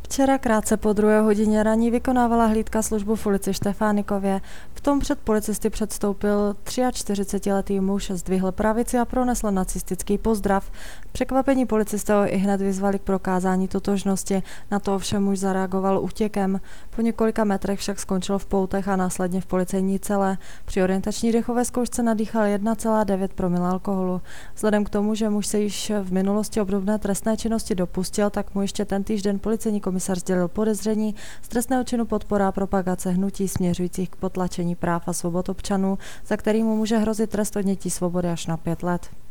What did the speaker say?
Včera krátce po 2 hodině raní vykonávala hlídka službu v ulici Štefánikově. V tom před policisty předstoupil 43letý muž, zdvihl pravici a pronesl nacistický pozdrav. Překvapení policisté ho ihned vyzvali k prokázání totožnosti, na to ovšem muž zareagoval útěkem. Po několika metrech však skončil v poutech a následně v policejní cele. Při orientační dechové zkoušce nadýchal 1,9 promile alkoholu. Vzhledem k tomu, že muž se již v minulosti obdobné trestné činnosti dopustil, tak mu ještě tentýž den policejní komisař sdělil podezření z trestného činu podpora a propagace hnutí směřujících k potlačení práv a svobod občanů, za který mu může hrozit trest odnětí svobody až na 5 let.